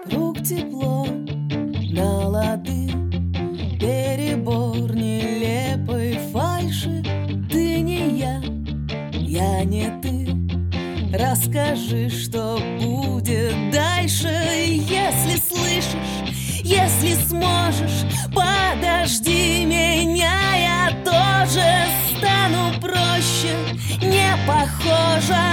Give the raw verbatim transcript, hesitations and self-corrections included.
вокруг тепло, на лады, перебор нелепой фальши. Ты не я, я не ты. Расскажи, что будет дальше. Если слышишь, если сможешь, подожди меня, я тоже стану проще, не похожа